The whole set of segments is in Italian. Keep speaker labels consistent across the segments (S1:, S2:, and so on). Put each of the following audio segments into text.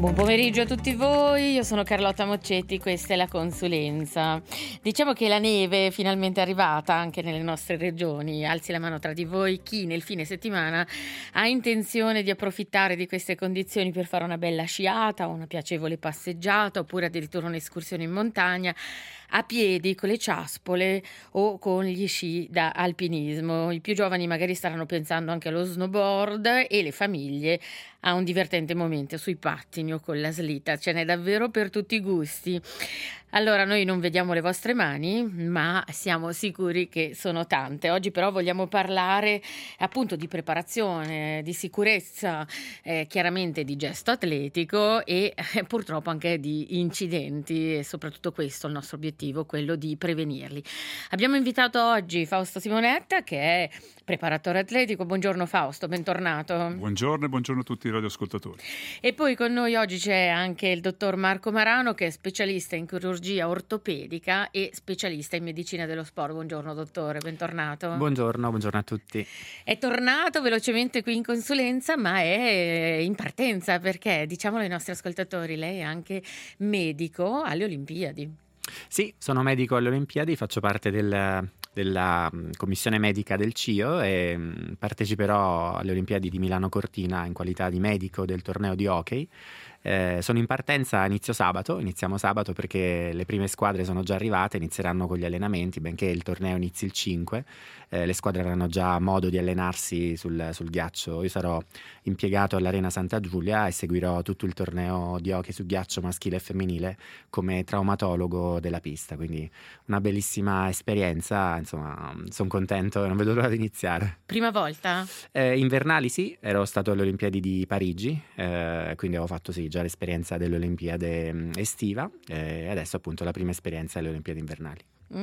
S1: Buon pomeriggio a tutti voi, io sono Carlotta Moccetti, questa è la consulenza. Diciamo che la neve è finalmente arrivata anche nelle nostre regioni. Alzi la mano tra di voi chi nel fine settimana ha intenzione di approfittare di queste condizioni per fare una bella sciata, una piacevole passeggiata oppure addirittura un'escursione in montagna a piedi, con le ciaspole o con gli sci da alpinismo. I più giovani magari staranno pensando anche allo snowboard e le famiglie a un divertente momento sui pattini o con la slitta. Ce n'è davvero per tutti i gusti. Allora, noi non vediamo le vostre mani, ma siamo sicuri che sono tante. Oggi però vogliamo parlare appunto di preparazione, di sicurezza, chiaramente di gesto atletico e purtroppo anche di incidenti, e soprattutto questo è il nostro obiettivo, quello di prevenirli. Abbiamo invitato oggi Fausto Simonetta, che è preparatore atletico. Buongiorno Fausto, bentornato.
S2: Buongiorno e buongiorno a tutti i radioascoltatori.
S1: E poi con noi oggi c'è anche il dottor Marco Marano, che è specialista in chirurgia ortopedica e specialista in medicina dello sport. Buongiorno dottore, bentornato.
S3: Buongiorno a tutti.
S1: È tornato velocemente qui in consulenza, ma è in partenza perché, diciamolo ai nostri ascoltatori, lei è anche medico alle Olimpiadi.
S3: Sì, sono medico alle Olimpiadi, faccio parte della commissione medica del CIO e parteciperò alle Olimpiadi di Milano Cortina in qualità di medico del torneo di hockey. Sono in partenza, iniziamo sabato perché le prime squadre sono già arrivate, inizieranno con gli allenamenti, benché il torneo inizi il 5, le squadre avranno già modo di allenarsi sul ghiaccio. Io sarò impiegato all'Arena Santa Giulia e seguirò tutto il torneo di hockey su ghiaccio maschile e femminile come traumatologo della pista, quindi una bellissima esperienza, insomma sono contento e non vedo l'ora di iniziare.
S1: Prima volta?
S3: Invernali sì, ero stato alle Olimpiadi di Parigi, quindi avevo fatto già l'esperienza delle Olimpiadi estiva e adesso appunto la prima esperienza alle Olimpiadi invernali.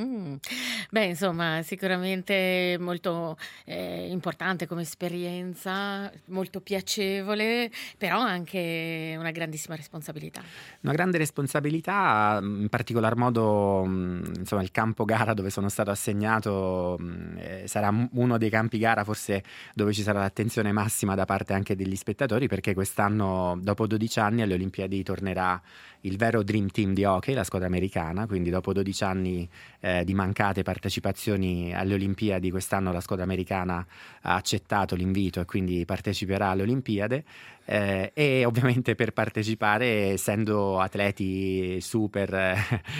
S1: Beh, insomma, sicuramente molto importante come esperienza, molto piacevole, però anche una grandissima responsabilità.
S3: Una grande responsabilità, in particolar modo insomma il campo gara dove sono stato assegnato sarà uno dei campi gara forse dove ci sarà l'attenzione massima da parte anche degli spettatori, perché quest'anno dopo 12 anni alle Olimpiadi tornerà il vero Dream Team di hockey, la squadra americana, quindi dopo 12 anni di mancate partecipazioni alle Olimpiadi, quest'anno la squadra americana ha accettato l'invito e quindi parteciperà alle Olimpiadi e ovviamente per partecipare, essendo atleti super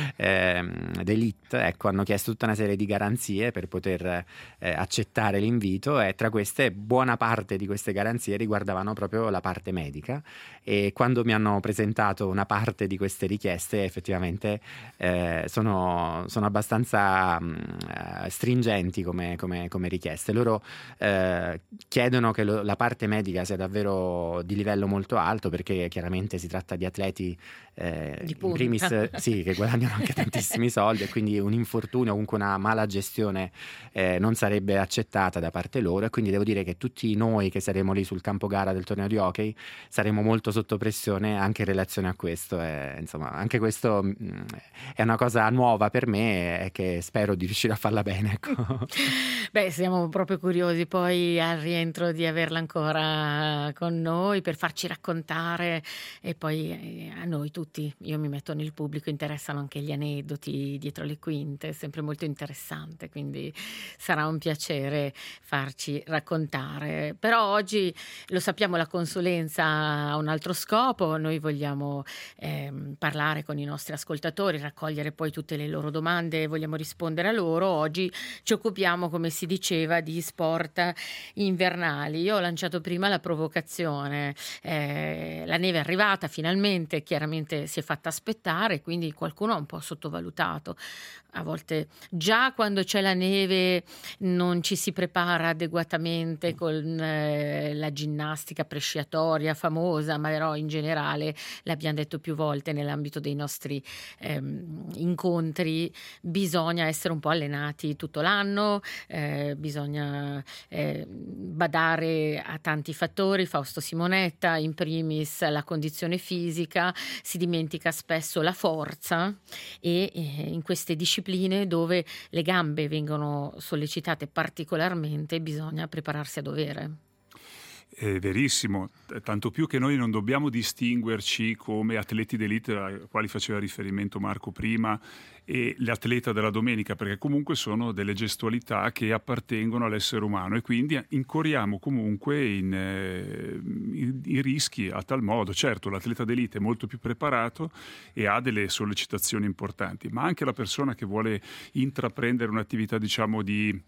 S3: d'elite, ecco, hanno chiesto tutta una serie di garanzie per poter accettare l'invito e tra queste buona parte di queste garanzie riguardavano proprio la parte medica, e quando mi hanno presentato una parte di queste richieste effettivamente sono abbastanza stringenti come richieste. Loro chiedono che la parte medica sia davvero di livello molto alto, perché chiaramente si tratta di atleti in primis sì, che guadagnano anche tantissimi soldi, e quindi un infortunio o comunque una mala gestione non sarebbe accettata da parte loro, e quindi devo dire che tutti noi che saremo lì sul campo gara del torneo di hockey saremo molto sotto pressione anche in relazione a questo, insomma anche questo è una cosa nuova per me e che spero di riuscire a farla bene, ecco.
S1: Beh, siamo proprio curiosi poi al rientro di averla ancora con noi per farci raccontare, e poi a noi tutti, io mi metto nel pubblico, interessano anche gli aneddoti dietro le quinte, è sempre molto interessante, quindi sarà un piacere farci raccontare. Però oggi lo sappiamo, la consulenza ha un altro scopo, noi vogliamo parlare con i nostri ascoltatori, raccogliere poi tutte le loro domande, vogliamo rispondere a loro. Oggi ci occupiamo, come si diceva, di sport invernali. Io ho lanciato prima la provocazione, la neve è arrivata finalmente, chiaramente si è fatta aspettare, quindi qualcuno ha un po' sottovalutato. A volte già quando c'è la neve non ci si prepara adeguatamente con la ginnastica presciatoria famosa, ma però in generale, l'abbiamo detto più volte nell'ambito dei nostri incontri, bisogna essere un po' allenati tutto l'anno, bisogna badare a tanti fattori. Fausto Simonetta, in primis la condizione fisica, si dimentica spesso la forza, e in queste discipline dove le gambe vengono sollecitate particolarmente bisogna prepararsi a dovere.
S2: È verissimo, tanto più che noi non dobbiamo distinguerci come atleti d'elite ai quali faceva riferimento Marco prima e l'atleta della domenica, perché comunque sono delle gestualità che appartengono all'essere umano e quindi incorriamo comunque in rischi a tal modo. Certo, l'atleta d'elite è molto più preparato e ha delle sollecitazioni importanti, ma anche la persona che vuole intraprendere un'attività, diciamo,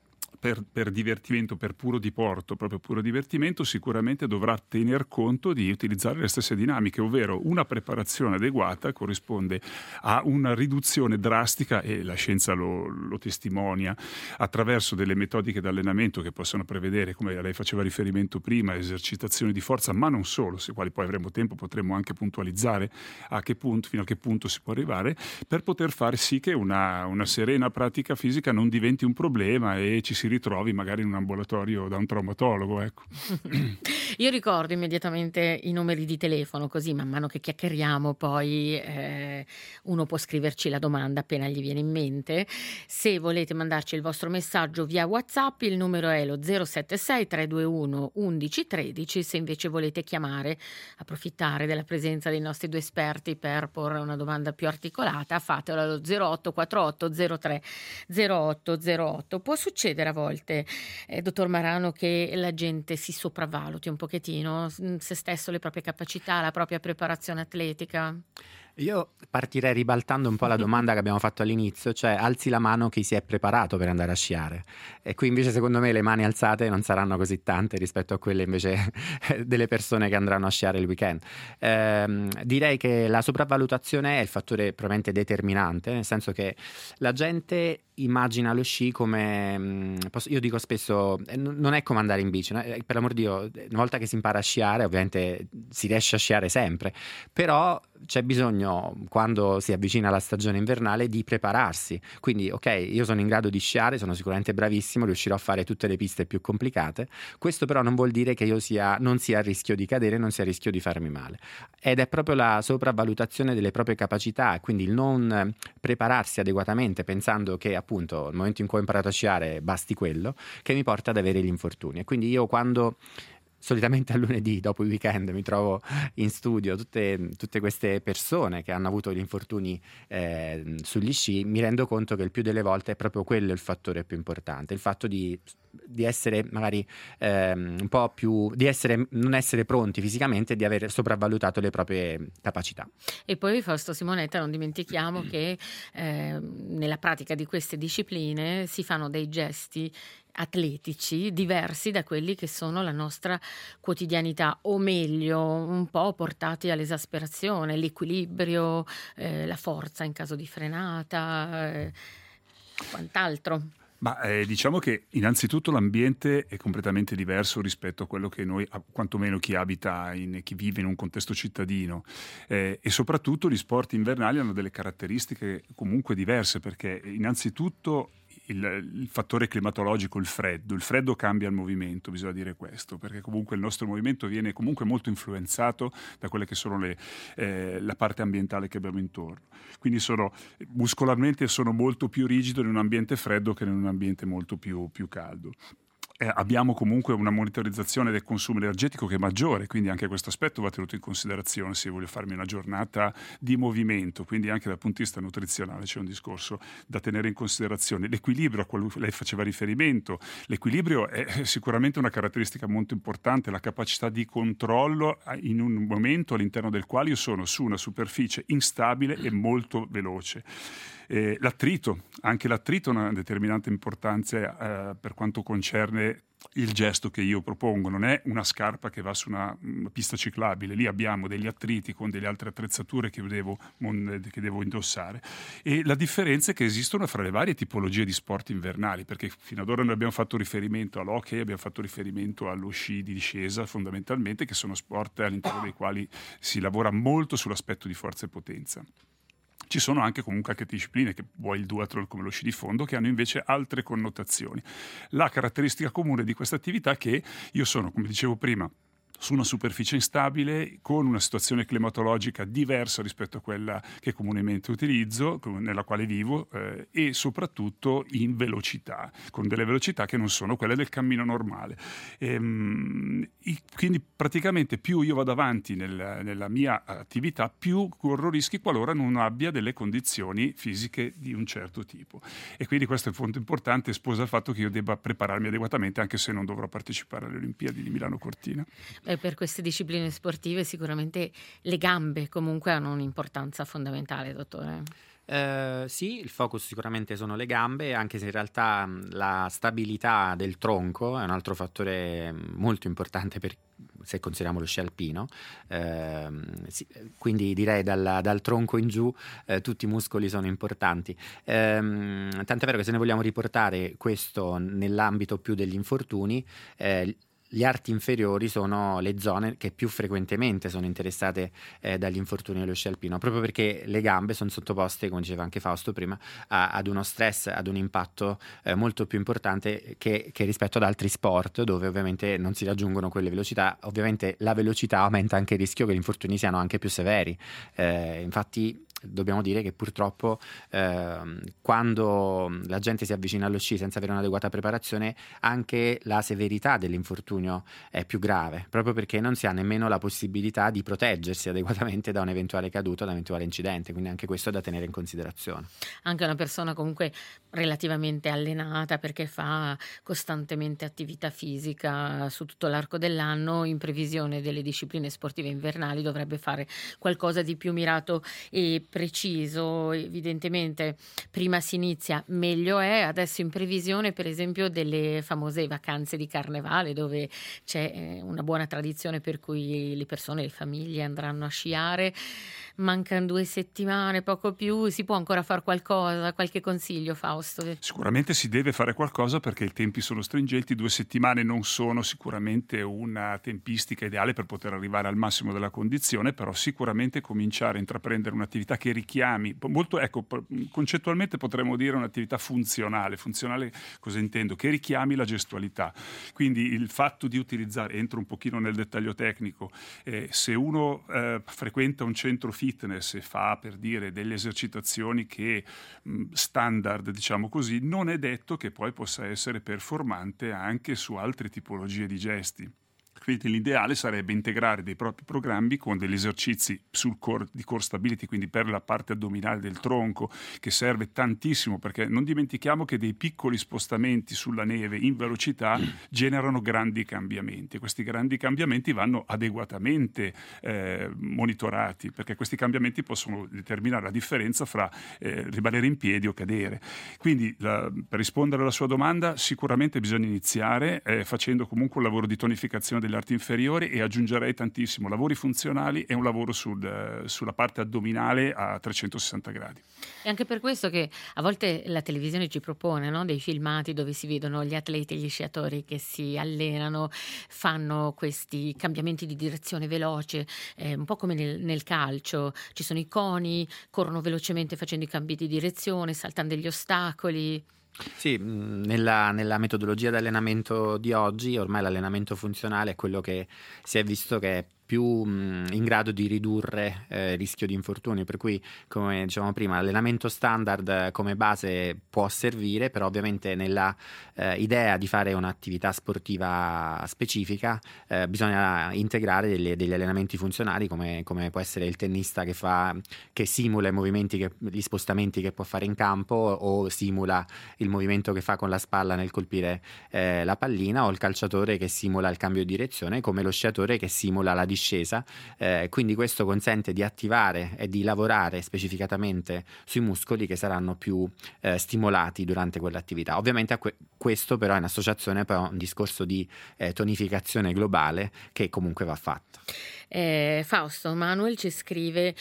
S2: per divertimento, per puro diporto, proprio puro divertimento, sicuramente dovrà tener conto di utilizzare le stesse dinamiche, ovvero una preparazione adeguata corrisponde a una riduzione drastica, e la scienza lo testimonia, attraverso delle metodiche di allenamento che possono prevedere, come lei faceva riferimento prima, esercitazioni di forza, ma non solo, se quali poi avremo tempo potremo anche puntualizzare fino a che punto si può arrivare, per poter far sì che una serena pratica fisica non diventi un problema e ci si ritrovi magari in un ambulatorio da un traumatologo, ecco.
S1: Io ricordo immediatamente i numeri di telefono, così man mano che chiacchieriamo poi uno può scriverci la domanda appena gli viene in mente. Se volete mandarci il vostro messaggio via WhatsApp, il numero è lo 076 321 1113. Se invece volete chiamare, approfittare della presenza dei nostri due esperti per porre una domanda più articolata, fatelo allo 0848 03 0808. Può succedere a volte, dottor Marano, che la gente si sopravvaluti un pochettino se stesso, le proprie capacità, la propria preparazione atletica?
S3: Io partirei ribaltando un po' la domanda che abbiamo fatto all'inizio, cioè alzi la mano chi si è preparato per andare a sciare, e qui invece secondo me le mani alzate non saranno così tante rispetto a quelle invece delle persone che andranno a sciare il weekend. Direi che la sopravvalutazione è il fattore probabilmente determinante, nel senso che la gente immagina lo sci come, io dico spesso, non è come andare in bici, no? Per l'amor di Dio, una volta che si impara a sciare ovviamente si riesce a sciare sempre, però c'è bisogno, quando si avvicina la stagione invernale, di prepararsi. Quindi ok, io sono in grado di sciare, sono sicuramente bravissimo, riuscirò a fare tutte le piste più complicate, questo però non vuol dire che io non sia a rischio di cadere, non sia a rischio di farmi male, ed è proprio la sopravvalutazione delle proprie capacità, quindi il non prepararsi adeguatamente pensando che appunto nel momento in cui ho imparato a sciare basti quello, che mi porta ad avere gli infortuni. E quindi io, quando solitamente a lunedì dopo il weekend mi trovo in studio tutte queste persone che hanno avuto gli infortuni sugli sci, mi rendo conto che il più delle volte è proprio quello il fattore più importante, il fatto di essere magari un po' più, non essere pronti fisicamente, di aver sopravvalutato le proprie capacità.
S1: E poi, Fausto Simonetta, non dimentichiamo che nella pratica di queste discipline si fanno dei gesti atletici diversi da quelli che sono la nostra quotidianità, o meglio un po' portati all'esasperazione, l'equilibrio, la forza in caso di frenata, quant'altro.
S2: Ma diciamo che innanzitutto l'ambiente è completamente diverso rispetto a quello che noi, quantomeno chi chi vive in un contesto cittadino, e soprattutto gli sport invernali hanno delle caratteristiche comunque diverse, perché innanzitutto il fattore climatologico, il freddo cambia il movimento, bisogna dire questo, perché comunque il nostro movimento viene comunque molto influenzato da quelle che sono la parte ambientale che abbiamo intorno. Quindi muscolarmente sono molto più rigido in un ambiente freddo che in un ambiente molto più caldo. Abbiamo comunque una monitorizzazione del consumo energetico che è maggiore, quindi anche questo aspetto va tenuto in considerazione se voglio farmi una giornata di movimento, quindi anche dal punto di vista nutrizionale c'è un discorso da tenere in considerazione. L'equilibrio a cui lei faceva riferimento, l'equilibrio è sicuramente una caratteristica molto importante, la capacità di controllo in un momento all'interno del quale io sono su una superficie instabile e molto veloce. Anche l'attrito ha una determinante importanza per quanto concerne il gesto che io propongo. Non è una scarpa che va su una pista ciclabile, lì abbiamo degli attriti con delle altre attrezzature che devo indossare, e la differenza è che esistono fra le varie tipologie di sport invernali, perché fino ad ora noi abbiamo fatto riferimento all'hockey, abbiamo fatto riferimento allo sci di discesa fondamentalmente, che sono sport all'interno dei quali si lavora molto sull'aspetto di forza e potenza. Ci sono anche comunque discipline, che vuoi il duathlon come lo sci di fondo, che hanno invece altre connotazioni. La caratteristica comune di questa attività è che io sono, come dicevo prima, su una superficie instabile, con una situazione climatologica diversa rispetto a quella che comunemente utilizzo, nella quale vivo, e soprattutto in velocità, con delle velocità che non sono quelle del cammino normale. Quindi praticamente più io vado avanti nella mia attività, più corro rischi qualora non abbia delle condizioni fisiche di un certo tipo. E quindi questo è un punto importante, sposa il fatto che io debba prepararmi adeguatamente, anche se non dovrò partecipare alle Olimpiadi di Milano Cortina.
S1: Per queste discipline sportive sicuramente le gambe comunque hanno un'importanza fondamentale, dottore.
S3: Sì, il focus sicuramente sono le gambe, anche se in realtà la stabilità del tronco è un altro fattore molto importante se consideriamo lo sci alpino. Sì, quindi direi dal tronco in giù tutti i muscoli sono importanti. Tant'è vero che se ne vogliamo riportare questo nell'ambito più degli infortuni, gli arti inferiori sono le zone che più frequentemente sono interessate dagli infortuni dello sci alpino, proprio perché le gambe sono sottoposte, come diceva anche Fausto prima, ad uno stress, ad un impatto molto più importante che rispetto ad altri sport, dove ovviamente non si raggiungono quelle velocità. Ovviamente la velocità aumenta anche il rischio che gli infortuni siano anche più severi. Infatti dobbiamo dire che purtroppo quando la gente si avvicina allo sci senza avere un'adeguata preparazione, anche la severità dell'infortunio è più grave, proprio perché non si ha nemmeno la possibilità di proteggersi adeguatamente da un'eventuale caduta, da un eventuale incidente, quindi anche questo è da tenere in considerazione.
S1: Anche una persona comunque relativamente allenata, perché fa costantemente attività fisica su tutto l'arco dell'anno, in previsione delle discipline sportive invernali dovrebbe fare qualcosa di più mirato e preciso. Evidentemente prima si inizia meglio è, adesso in previsione per esempio delle famose vacanze di carnevale, dove c'è una buona tradizione per cui le persone, le famiglie andranno a sciare. Mancano 2 settimane, poco più, si può ancora fare qualcosa? Qualche consiglio, Fausto?
S2: Sicuramente si deve fare qualcosa perché i tempi sono stringenti, 2 settimane non sono sicuramente una tempistica ideale per poter arrivare al massimo della condizione, però sicuramente cominciare a intraprendere un'attività che richiami, molto, ecco, concettualmente potremmo dire un'attività funzionale. Funzionale cosa intendo? Che richiami la gestualità. Quindi il fatto di utilizzare, entro un pochino nel dettaglio tecnico, se uno frequenta un centro fitness e fa, per dire, delle esercitazioni che standard, diciamo così, non è detto che poi possa essere performante anche su altre tipologie di gesti. Quindi l'ideale sarebbe integrare dei propri programmi con degli esercizi di core stability, quindi per la parte addominale del tronco, che serve tantissimo, perché non dimentichiamo che dei piccoli spostamenti sulla neve in velocità generano grandi cambiamenti. Questi grandi cambiamenti vanno adeguatamente monitorati, perché questi cambiamenti possono determinare la differenza fra rimanere in piedi o cadere. Quindi per rispondere alla sua domanda, sicuramente bisogna iniziare facendo comunque un lavoro di tonificazione delle arti inferiori, e aggiungerei tantissimo lavori funzionali e un lavoro sulla parte addominale a 360 gradi.
S1: È anche per questo che a volte la televisione ci propone, no, dei filmati dove si vedono gli atleti e gli sciatori che si allenano, fanno questi cambiamenti di direzione veloce, un po' come nel calcio. Ci sono i coni, corrono velocemente facendo i cambi di direzione, saltando degli ostacoli.
S3: Sì, nella metodologia di allenamento di oggi ormai l'allenamento funzionale è quello che si è visto che è più in grado di ridurre il rischio di infortuni, per cui, come dicevamo prima, l'allenamento standard come base può servire, però ovviamente nella idea di fare un'attività sportiva specifica bisogna integrare degli allenamenti funzionali, come può essere il tennista che simula i movimenti, gli spostamenti che può fare in campo, o simula il movimento che fa con la spalla nel colpire la pallina, o il calciatore che simula il cambio di direzione, come lo sciatore che simula la discesa. Quindi questo consente di attivare e di lavorare specificatamente sui muscoli che saranno più stimolati durante quell'attività. Ovviamente questo però è in associazione poi a un discorso di tonificazione globale che comunque va fatto.
S1: Fausto, Manuel ci scrive: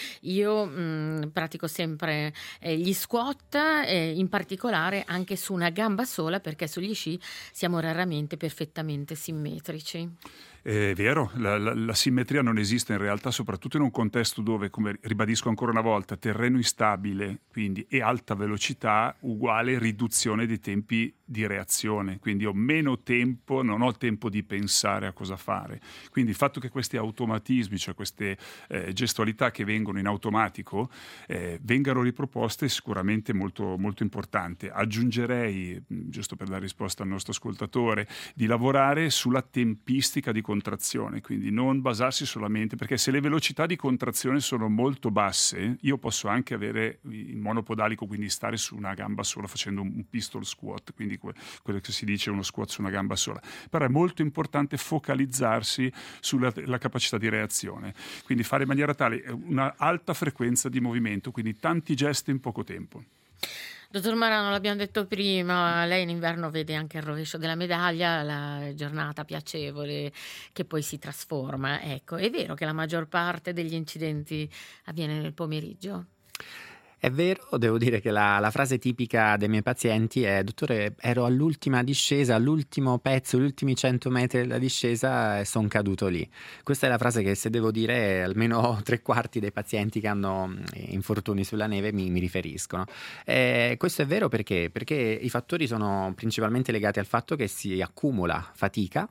S1: io pratico sempre gli squat, in particolare anche su una gamba sola, perché sugli sci siamo raramente perfettamente simmetrici.
S2: È vero, la simmetria non esiste in realtà, soprattutto in un contesto dove, come ribadisco ancora una volta, terreno instabile, quindi, e alta velocità uguale riduzione dei tempi di reazione, quindi ho meno tempo, non ho tempo di pensare a cosa fare. Quindi il fatto che questi automatismi, cioè queste gestualità che vengono in automatico, vengano riproposte è sicuramente molto, molto importante. Aggiungerei, giusto per dare risposta al nostro ascoltatore, di lavorare sulla tempistica di contrazione, quindi non basarsi solamente, perché se le velocità di contrazione sono molto basse, io posso anche avere il monopodalico, quindi stare su una gamba sola facendo un pistol squat, quindi quello che si dice uno squat su una gamba sola. Però è molto importante focalizzarsi sulla capacità di reazione, quindi fare in maniera tale una alta frequenza di movimento, quindi tanti gesti in poco tempo.
S1: Dottor Marano, l'abbiamo detto prima, lei in inverno vede anche il rovescio della medaglia, la giornata piacevole che poi si trasforma. Ecco, è vero che la maggior parte degli incidenti avviene nel pomeriggio?
S3: È vero, devo dire che la frase tipica dei miei pazienti è: dottore, ero all'ultima discesa, all'ultimo pezzo, gli ultimi 100 metri della discesa e sono caduto lì. Questa è la frase che, se devo dire, almeno 3/4 dei pazienti che hanno infortuni sulla neve mi riferiscono. Questo è vero perché i fattori sono principalmente legati al fatto che si accumula fatica,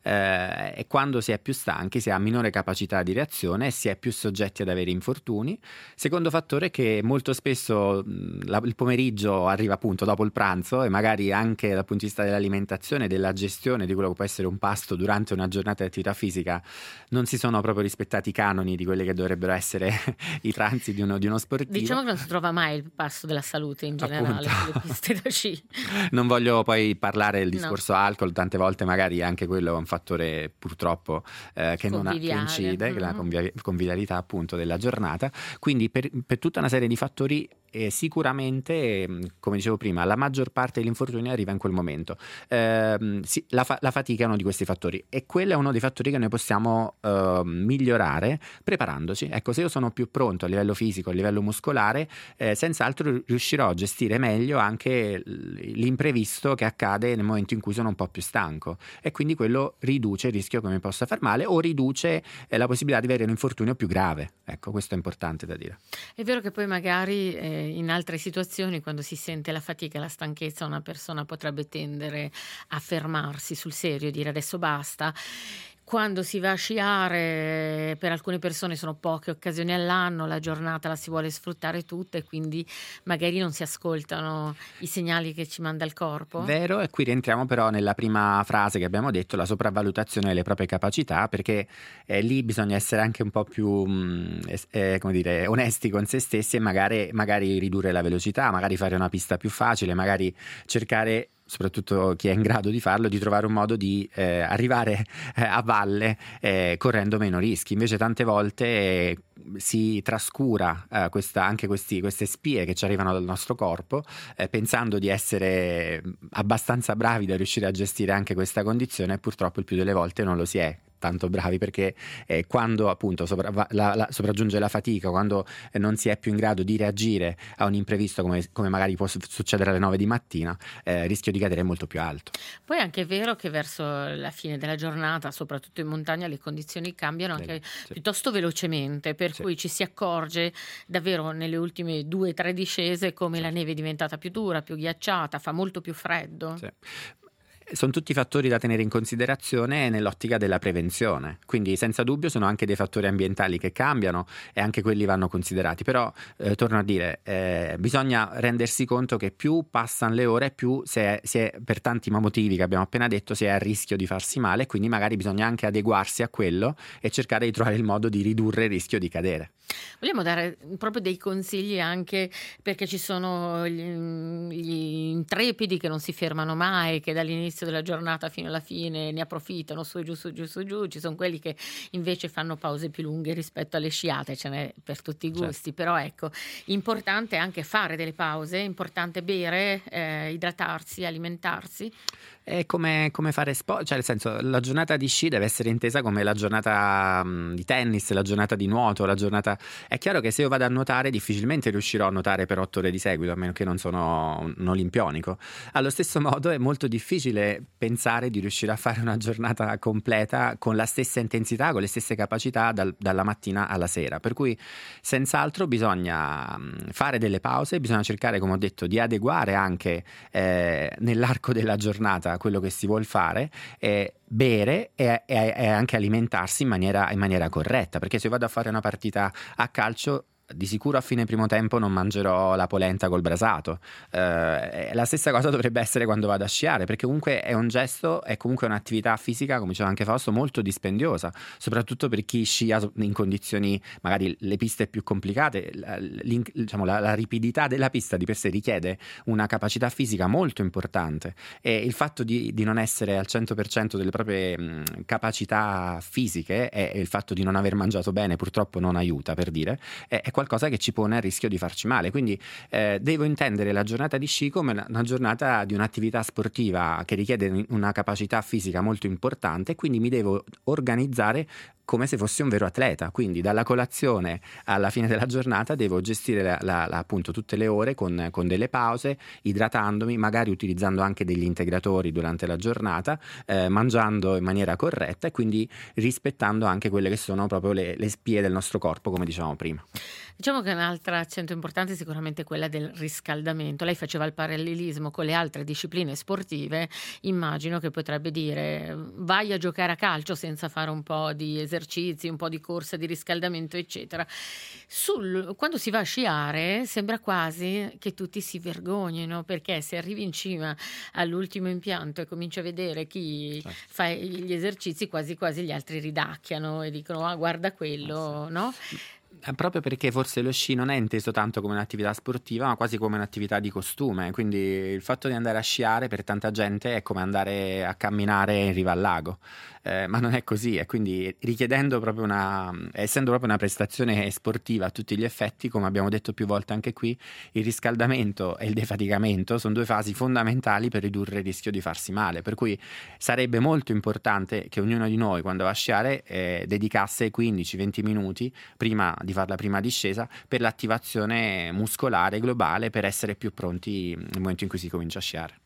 S3: e quando si è più stanchi si ha minore capacità di reazione e si è più soggetti ad avere infortuni. Secondo fattore è che molto spesso il pomeriggio arriva appunto dopo il pranzo, e magari anche dal punto di vista dell'alimentazione, della gestione di quello che può essere un pasto durante una giornata di attività fisica, non si sono proprio rispettati i canoni di quelli che dovrebbero essere i pranzi di uno sportivo.
S1: Diciamo che non si trova mai il passo della salute in generale sulle piste da sci.
S3: Non voglio poi parlare del discorso alcol, tante volte magari anche quello è un fattore purtroppo che incide, che la convivialità appunto della giornata. Quindi per tutta una serie di fattori sicuramente, come dicevo prima, la maggior parte degli infortuni arriva in quel momento. La fatica è uno di questi fattori, e quello è uno dei fattori che noi possiamo migliorare preparandoci. Ecco, se io sono più pronto a livello fisico, a livello muscolare, senz'altro riuscirò a gestire meglio anche l'imprevisto che accade nel momento in cui sono un po' più stanco, e quindi quello riduce il rischio che mi possa far male o riduce la possibilità di avere un infortunio più grave. Ecco, questo è importante da dire.
S1: È vero che poi magari in altre situazioni, quando si sente la fatica e la stanchezza, una persona potrebbe tendere a fermarsi sul serio e dire adesso basta. Quando si va a sciare, per alcune persone sono poche occasioni all'anno, la giornata la si vuole sfruttare tutta, e quindi magari non si ascoltano i segnali che ci manda il corpo.
S3: Vero, e qui rientriamo però nella prima frase che abbiamo detto, la sopravvalutazione delle proprie capacità, perché lì bisogna essere anche un po' più come dire, onesti con se stessi, e magari ridurre la velocità, magari fare una pista più facile, magari cercare, soprattutto chi è in grado di farlo, di trovare un modo di arrivare a valle correndo meno rischi. Invece tante volte si trascura anche queste spie che ci arrivano dal nostro corpo, pensando di essere abbastanza bravi da riuscire a gestire anche questa condizione, e purtroppo il più delle volte non lo si è tanto bravi, perché quando appunto sopraggiunge la fatica, quando non si è più in grado di reagire a un imprevisto come magari può succedere alle 9 di mattina, il rischio di cadere è molto più alto.
S1: Poi è anche vero che verso la fine della giornata, soprattutto in montagna, le condizioni cambiano anche piuttosto velocemente, per cui ci si accorge davvero nelle ultime 2-3 discese come la neve è diventata più dura, più ghiacciata, fa molto più freddo.
S3: Sono tutti fattori da tenere in considerazione nell'ottica della prevenzione, quindi senza dubbio sono anche dei fattori ambientali che cambiano, e anche quelli vanno considerati. Però torno a dire, bisogna rendersi conto che più passano le ore, più si è, per tanti motivi che abbiamo appena detto, si è a rischio di farsi male, quindi magari bisogna anche adeguarsi a quello e cercare di trovare il modo di ridurre il rischio di cadere.
S1: Vogliamo dare proprio dei consigli, anche perché ci sono gli intrepidi che non si fermano mai, che dall'inizio della giornata fino alla fine ne approfittano, su e giù, su e giù, su e giù. Ci sono quelli che invece fanno pause più lunghe rispetto alle sciate, ce n'è per tutti i gusti. Però ecco, importante anche fare delle pause, importante bere, idratarsi, alimentarsi.
S3: È come fare sport, cioè nel senso, la giornata di sci deve essere intesa come la giornata di tennis, la giornata di nuoto, la giornata. È chiaro che se io vado a nuotare difficilmente riuscirò a nuotare per 8 ore di seguito, a meno che non sono un olimpionico. Allo stesso modo è molto difficile difficile pensare di riuscire a fare una giornata completa con la stessa intensità, con le stesse capacità dalla mattina alla sera, per cui senz'altro bisogna fare delle pause, bisogna cercare, come ho detto, di adeguare anche nell'arco della giornata quello che si vuol fare, bere e anche alimentarsi in maniera corretta, perché se io vado a fare una partita a calcio, di sicuro a fine primo tempo non mangerò la polenta col brasato. La stessa cosa dovrebbe essere quando vado a sciare, perché comunque è un gesto, è comunque un'attività fisica, come diceva anche Fausto, molto dispendiosa, soprattutto per chi scia in condizioni, magari le piste più complicate. La ripidità della pista di per sé richiede una capacità fisica molto importante, e il fatto di non essere al 100% delle proprie capacità fisiche e il fatto di non aver mangiato bene purtroppo non aiuta, per dire, è qualcosa che ci pone a rischio di farci male. Quindi devo intendere la giornata di sci come una giornata di un'attività sportiva che richiede una capacità fisica molto importante, quindi mi devo organizzare come se fossi un vero atleta, quindi dalla colazione alla fine della giornata devo gestire appunto tutte le ore con delle pause, idratandomi, magari utilizzando anche degli integratori durante la giornata, mangiando in maniera corretta e quindi rispettando anche quelle che sono proprio le spie del nostro corpo, come dicevamo prima.
S1: Diciamo che un altro accento importante è sicuramente quella del riscaldamento. Lei faceva il parallelismo con le altre discipline sportive, immagino che potrebbe dire vai a giocare a calcio senza fare un po' di esercizi, un po' di corsa di riscaldamento, eccetera. Quando si va a sciare sembra quasi che tutti si vergognino, perché se arrivi in cima all'ultimo impianto e cominci a vedere chi fa gli esercizi, quasi quasi gli altri ridacchiano e dicono ah, guarda quello, no?
S3: Proprio perché forse lo sci non è inteso tanto come un'attività sportiva, ma quasi come un'attività di costume, quindi il fatto di andare a sciare per tanta gente è come andare a camminare in riva al lago, ma non è così, e quindi richiedendo proprio essendo proprio una prestazione sportiva a tutti gli effetti, come abbiamo detto più volte anche qui, il riscaldamento e il defaticamento sono due fasi fondamentali per ridurre il rischio di farsi male, per cui sarebbe molto importante che ognuno di noi quando va a sciare dedicasse 15-20 minuti prima di fare la prima discesa per l'attivazione muscolare globale, per essere più pronti nel momento in cui si comincia a sciare.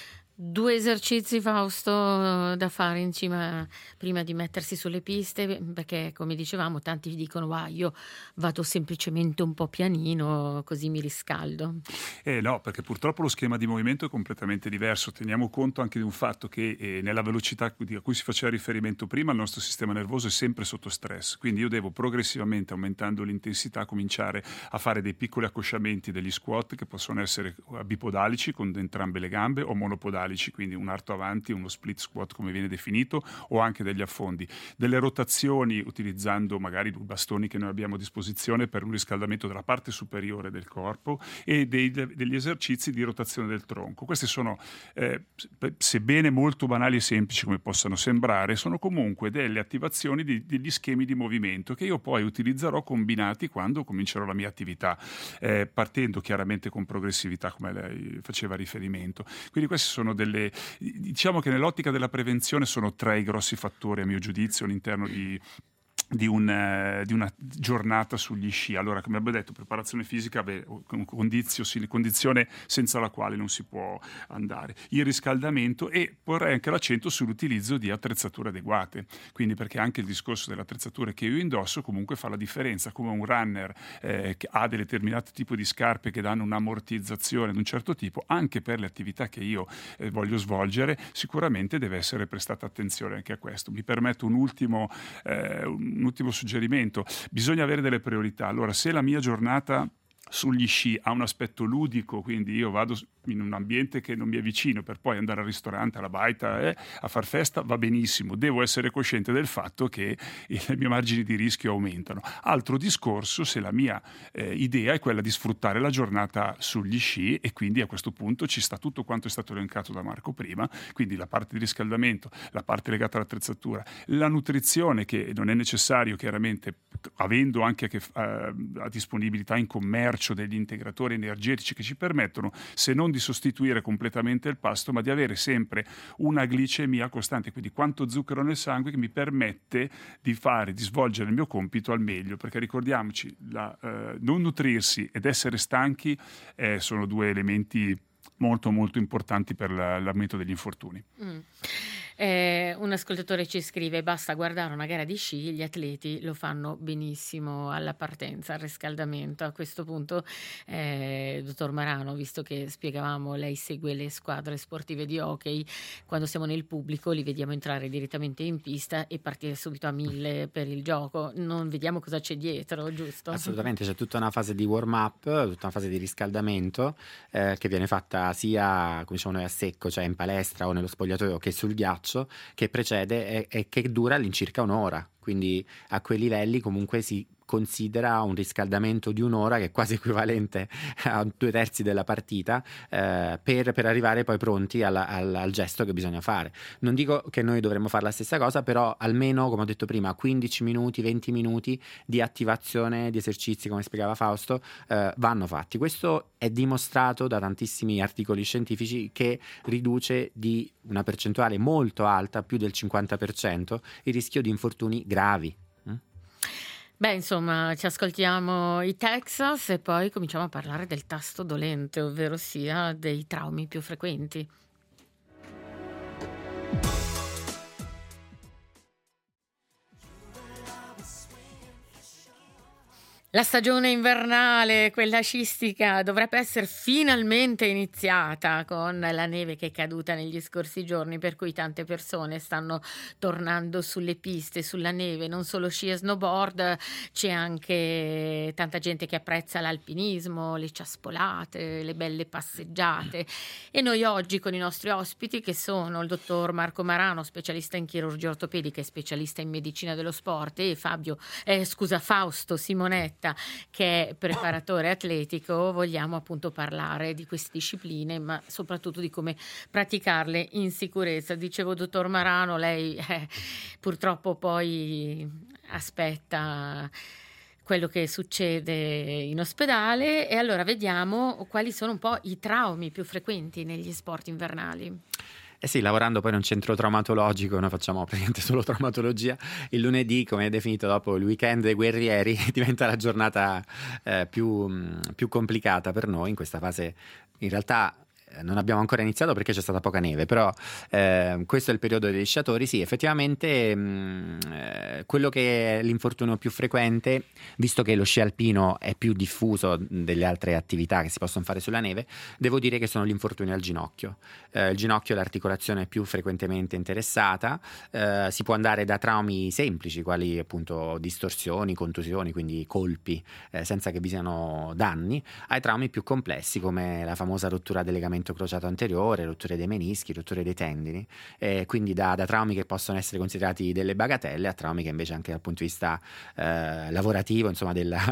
S1: 2 esercizi, Fausto, da fare in cima prima di mettersi sulle piste, perché come dicevamo tanti dicono io vado semplicemente un po' pianino così mi riscaldo.
S2: No, perché purtroppo lo schema di movimento è completamente diverso. Teniamo conto anche di un fatto che nella velocità a cui si faceva riferimento prima il nostro sistema nervoso è sempre sotto stress, quindi io devo progressivamente, aumentando l'intensità, cominciare a fare dei piccoli accosciamenti degli squat che possono essere bipodalici con entrambe le gambe o monopodalici, quindi un arto avanti, uno split squat come viene definito, o anche degli affondi, delle rotazioni utilizzando magari i bastoni che noi abbiamo a disposizione per un riscaldamento della parte superiore del corpo e degli esercizi di rotazione del tronco. Questi sono, sebbene molto banali e semplici come possano sembrare, sono comunque delle attivazioni degli schemi di movimento che io poi utilizzerò combinati quando comincerò la mia attività, partendo chiaramente con progressività come lei faceva riferimento. Quindi questi sono diciamo che nell'ottica della prevenzione sono 3 i grossi fattori a mio giudizio all'interno di una giornata sugli sci. Allora, come abbiamo detto, preparazione fisica, condizione senza la quale non si può andare. Il riscaldamento, e porrei anche l'accento sull'utilizzo di attrezzature adeguate, quindi perché anche il discorso delle attrezzature che io indosso comunque fa la differenza, come un runner che ha dei determinati tipi di scarpe che danno un'ammortizzazione di un certo tipo, anche per le attività che io voglio svolgere, sicuramente deve essere prestata attenzione anche a questo. Mi permetto un ultimo suggerimento: bisogna avere delle priorità. Allora, se la mia giornata sugli sci ha un aspetto ludico, quindi io vado in un ambiente che non mi è vicino per poi andare al ristorante, alla baita, a far festa, va benissimo. Devo essere cosciente del fatto che i miei margini di rischio aumentano. Altro discorso se la mia idea è quella di sfruttare la giornata sugli sci, e quindi a questo punto ci sta tutto quanto è stato elencato da Marco prima, quindi la parte di riscaldamento, la parte legata all'attrezzatura, la nutrizione, che non è necessario chiaramente, avendo anche a disponibilità in commercio degli integratori energetici che ci permettono, se non di sostituire completamente il pasto, ma di avere sempre una glicemia costante, quindi quanto zucchero nel sangue, che mi permette di svolgere il mio compito al meglio, perché ricordiamoci, non nutrirsi ed essere stanchi sono 2 elementi molto molto importanti per l'aumento degli infortuni.
S1: Un ascoltatore ci scrive: basta guardare una gara di sci, gli atleti lo fanno benissimo alla partenza, al riscaldamento. A questo punto, dottor Marano, visto che spiegavamo, lei segue le squadre sportive di hockey, quando siamo nel pubblico li vediamo entrare direttamente in pista e partire subito a 1000 per il gioco, non vediamo cosa c'è dietro, giusto?
S3: Assolutamente, c'è tutta una fase di warm up, tutta una fase di riscaldamento che viene fatta sia, come diciamo noi, a secco, cioè in palestra o nello spogliatoio, che sul ghiaccio, che precede e che dura all'incirca un'ora. Quindi a quei livelli comunque si considera un riscaldamento di un'ora, che è quasi equivalente a 2/3 della partita, per arrivare poi pronti al gesto che bisogna fare. Non dico che noi dovremmo fare la stessa cosa, però almeno, come ho detto prima, 15 minuti, 20 minuti di attivazione, di esercizi, come spiegava Fausto, vanno fatti. Questo è dimostrato da tantissimi articoli scientifici, che riduce di una percentuale molto alta, più del 50%, il rischio di infortuni gravi.
S1: Beh, insomma, ci ascoltiamo i Texas e poi cominciamo a parlare del tasto dolente, ovvero sia dei traumi più frequenti. La stagione invernale, quella sciistica, dovrebbe essere finalmente iniziata con la neve che è caduta negli scorsi giorni, per cui tante persone stanno tornando sulle piste, sulla neve, non solo sci e snowboard, c'è anche tanta gente che apprezza l'alpinismo, le ciaspolate, le belle passeggiate. E noi oggi con i nostri ospiti, che sono il dottor Marco Marano, specialista in chirurgia ortopedica e specialista in medicina dello sport, e Fausto Simonetta, che è preparatore atletico, vogliamo appunto parlare di queste discipline, ma soprattutto di come praticarle in sicurezza. Dicevo, dottor Marano, lei purtroppo poi aspetta quello che succede in ospedale, e allora vediamo quali sono un po' i traumi più frequenti negli sport invernali.
S3: Eh sì, lavorando poi in un centro traumatologico, noi facciamo praticamente solo traumatologia, il lunedì, come è definito dopo il weekend dei guerrieri, diventa la giornata più complicata per noi in questa fase. In realtà non abbiamo ancora iniziato perché c'è stata poca neve, però questo è il periodo degli sciatori. Sì, effettivamente quello che è l'infortunio più frequente, visto che lo sci alpino è più diffuso delle altre attività che si possono fare sulla neve, devo dire che sono gli infortuni al ginocchio. Il ginocchio è l'articolazione più frequentemente interessata. Si può andare da traumi semplici, quali appunto distorsioni, contusioni, quindi colpi senza che vi siano danni, ai traumi più complessi, come la famosa rottura del legamento crociato anteriore, rotture dei menischi, rotture dei tendini, quindi da traumi che possono essere considerati delle bagatelle a traumi che invece, anche dal punto di vista lavorativo, insomma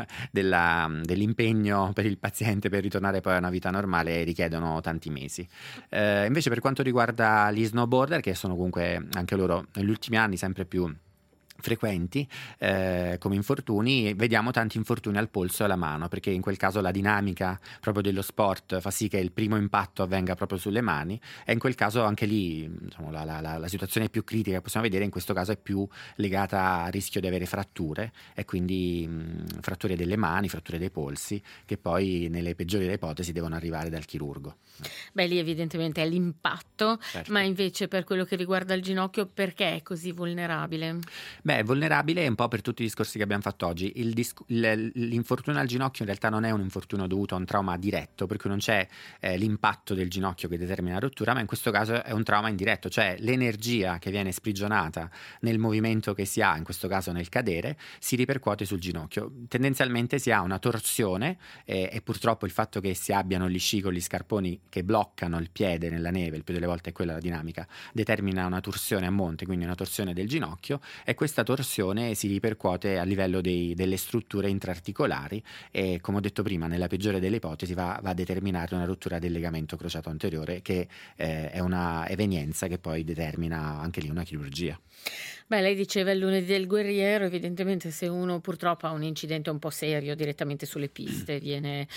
S3: dell'impegno per il paziente per ritornare poi a una vita normale, richiedono tanti mesi. Invece per quanto riguarda gli snowboarder, che sono comunque anche loro negli ultimi anni sempre più frequenti come infortuni, vediamo tanti infortuni al polso e alla mano, perché in quel caso la dinamica proprio dello sport fa sì che il primo impatto avvenga proprio sulle mani, e in quel caso anche lì, diciamo, la situazione più critica che possiamo vedere in questo caso è più legata al rischio di avere fratture, e quindi fratture delle mani, fratture dei polsi, che poi nelle peggiori delle ipotesi devono arrivare dal chirurgo.
S1: Beh, lì evidentemente è l'impatto,
S3: Certo.
S1: Ma invece per quello che riguarda il ginocchio, perché è così vulnerabile?
S3: Beh, vulnerabile un po' per tutti i discorsi che abbiamo fatto oggi. L'infortunio al ginocchio in realtà non è un infortunio dovuto a un trauma diretto, per cui non c'è l'impatto del ginocchio che determina la rottura, ma in questo caso è un trauma indiretto, cioè l'energia che viene sprigionata nel movimento che si ha, in questo caso nel cadere, si ripercuote sul ginocchio. Tendenzialmente si ha una torsione e purtroppo il fatto che si abbiano gli sci con gli scarponi che bloccano il piede nella neve, il più delle volte è quella la dinamica, determina una torsione a monte, quindi una torsione del ginocchio, e questa torsione si ripercuote a livello delle strutture intraarticolari e, come ho detto prima, nella peggiore delle ipotesi va a determinare una rottura del legamento crociato anteriore, che è una evenienza che poi determina anche lì una chirurgia.
S1: Beh, lei diceva il lunedì del guerriero, evidentemente se uno purtroppo ha un incidente un po' serio direttamente sulle piste, viene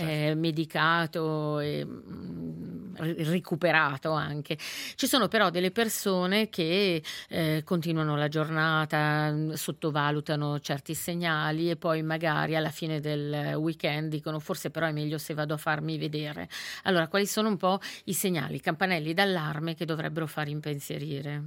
S1: medicato e recuperato anche. Ci sono però delle persone che continuano la giornata, sottovalutano certi segnali e poi magari alla fine del weekend dicono forse però è meglio se vado a farmi vedere. Allora, quali sono un po' i segnali, i campanelli d'allarme che dovrebbero far impensierire?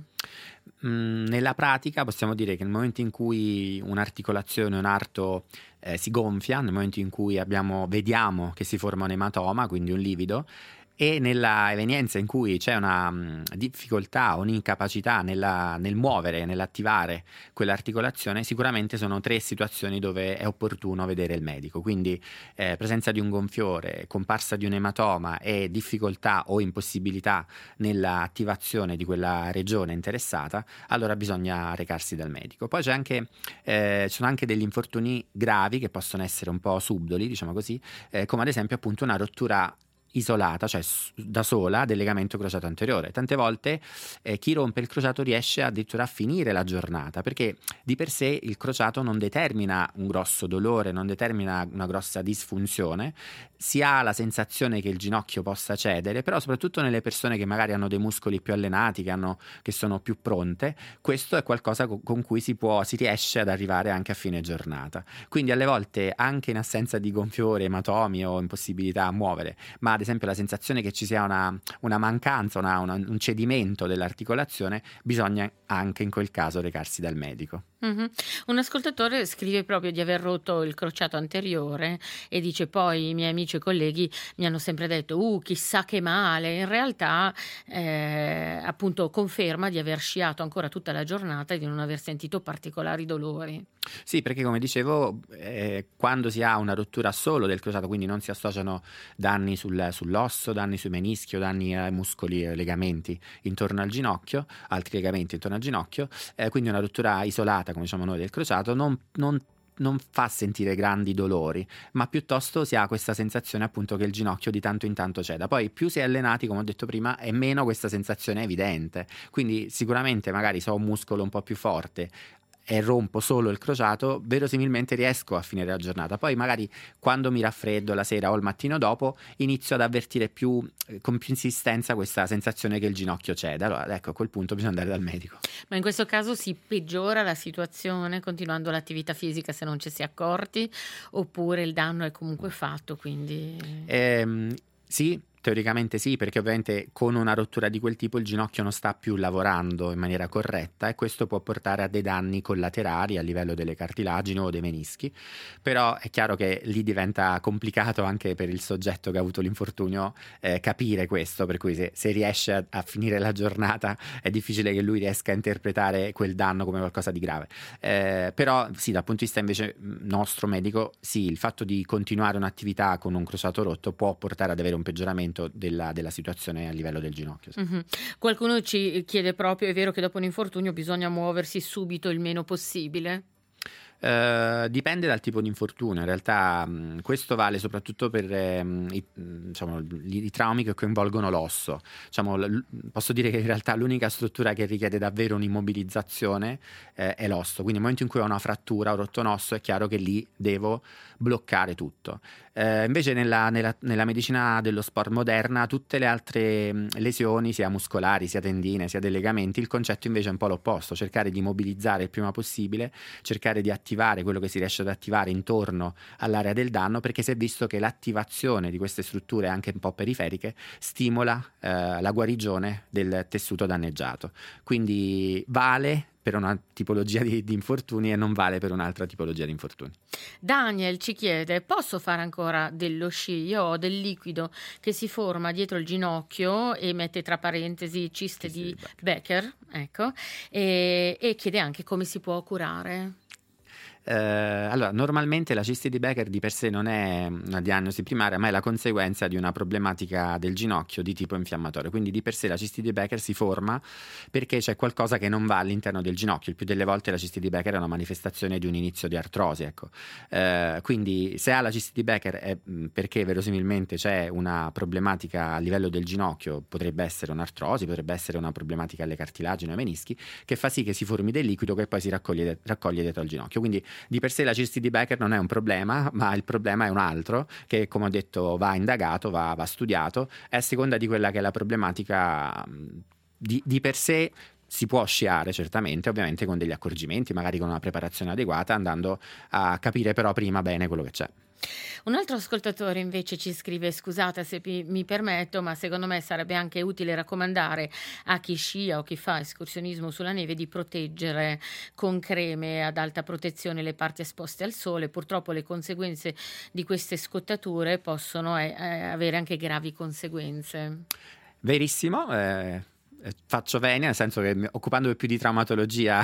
S3: Nella pratica possiamo dire che nel momento in cui un'articolazione, un arto si gonfia, nel momento in cui vediamo che si forma un ematoma, quindi un livido, e nella evenienza in cui c'è una difficoltà o un'incapacità nel muovere, nell'attivare quell'articolazione, sicuramente sono 3 situazioni dove è opportuno vedere il medico. Quindi presenza di un gonfiore, comparsa di un ematoma e difficoltà o impossibilità nell'attivazione di quella regione interessata, allora bisogna recarsi dal medico. Poi ci sono anche degli infortuni gravi che possono essere un po' subdoli, diciamo così, come ad esempio appunto una rottura isolata, cioè da sola, del legamento crociato anteriore. Tante volte chi rompe il crociato riesce addirittura a finire la giornata, perché di per sé il crociato non determina un grosso dolore, non determina una grossa disfunzione, si ha la sensazione che il ginocchio possa cedere, però soprattutto nelle persone che magari hanno dei muscoli più allenati, che sono più pronte, questo è qualcosa con cui si riesce ad arrivare anche a fine giornata. Quindi alle volte anche in assenza di gonfiore, ematomi o impossibilità a muovere, ma ad esempio la sensazione che ci sia una mancanza, un cedimento dell'articolazione, bisogna anche in quel caso recarsi dal medico.
S1: Un ascoltatore scrive proprio di aver rotto il crociato anteriore e dice poi i miei amici e colleghi mi hanno sempre detto chissà che male. In realtà appunto conferma di aver sciato ancora tutta la giornata e di non aver sentito particolari dolori.
S3: Sì, perché come dicevo, quando si ha una rottura solo del crociato, quindi non si associano danni sull'osso, danni sui menischi o danni ai muscoli e legamenti intorno al ginocchio, altri legamenti intorno al ginocchio, quindi una rottura isolata, come diciamo noi, del crociato, non fa sentire grandi dolori, ma piuttosto si ha questa sensazione appunto che il ginocchio di tanto in tanto ceda. Poi più si è allenati, come ho detto prima, e meno questa sensazione è evidente. Quindi sicuramente magari se ho un muscolo un po' più forte e rompo solo il crociato, verosimilmente riesco a finire la giornata. Poi magari quando mi raffreddo la sera o il mattino dopo inizio ad avvertire con più insistenza questa sensazione che il ginocchio cede. Allora ecco, a quel punto bisogna andare dal medico.
S1: Ma in questo caso si peggiora la situazione continuando l'attività fisica se non ci si è accorti, oppure il danno è comunque fatto, quindi
S3: sì. Teoricamente sì, perché ovviamente con una rottura di quel tipo il ginocchio non sta più lavorando in maniera corretta e questo può portare a dei danni collaterali a livello delle cartilagini o dei menischi, però è chiaro che lì diventa complicato anche per il soggetto che ha avuto l'infortunio capire questo, per cui se riesce a finire la giornata è difficile che lui riesca a interpretare quel danno come qualcosa di grave. Però sì, dal punto di vista invece nostro medico, sì, il fatto di continuare un'attività con un crociato rotto può portare ad avere un peggioramento della situazione a livello del ginocchio.
S1: Qualcuno ci chiede proprio, è vero che dopo un infortunio bisogna muoversi subito il meno possibile?
S3: Dipende dal tipo di infortunio. In realtà questo vale soprattutto per i traumi che coinvolgono l'osso. Posso dire che in realtà l'unica struttura che richiede davvero un'immobilizzazione è l'osso, quindi nel momento in cui ho una frattura, ho rotto un osso, è chiaro che lì devo bloccare tutto. Invece nella medicina dello sport moderna, tutte le altre lesioni, sia muscolari, sia tendine, sia dei legamenti, il concetto invece è un po' l'opposto: cercare di mobilizzare il prima possibile, cercare di attivare quello che si riesce ad attivare intorno all'area del danno, perché si è visto che l'attivazione di queste strutture anche un po' periferiche stimola la guarigione del tessuto danneggiato. Quindi vale per una tipologia di infortuni e non vale per un'altra tipologia di infortuni.
S1: Daniel ci chiede: posso fare ancora dello sci? Io ho del liquido che si forma dietro il ginocchio e mette tra parentesi ciste di Becker, ecco, e chiede anche come si può curare.
S3: Allora, normalmente la cisti di Becker di per sé non è una diagnosi primaria, ma è la conseguenza di una problematica del ginocchio di tipo infiammatorio. Quindi di per sé la cisti di Becker si forma perché c'è qualcosa che non va all'interno del ginocchio. Il più delle volte la cisti di Becker è una manifestazione di un inizio di artrosi, ecco. Quindi se ha la cisti di Becker è perché verosimilmente c'è una problematica a livello del ginocchio, potrebbe essere un'artrosi, potrebbe essere una problematica alle cartilagini o ai menischi, che fa sì che si formi del liquido che poi si raccoglie dietro al ginocchio. Quindi di per sé la cisti di Becker non è un problema, ma il problema è un altro che, come ho detto, va indagato, va studiato, e a seconda di quella che è la problematica di per sé si può sciare certamente, ovviamente con degli accorgimenti, magari con una preparazione adeguata, andando a capire però prima bene quello che c'è.
S1: Un altro ascoltatore invece ci scrive: scusate se mi permetto, ma secondo me sarebbe anche utile raccomandare a chi scia o chi fa escursionismo sulla neve di proteggere con creme ad alta protezione le parti esposte al sole. Purtroppo le conseguenze di queste scottature possono avere anche gravi conseguenze.
S3: Verissimo. Faccio venia, nel senso che occupandomi più di traumatologia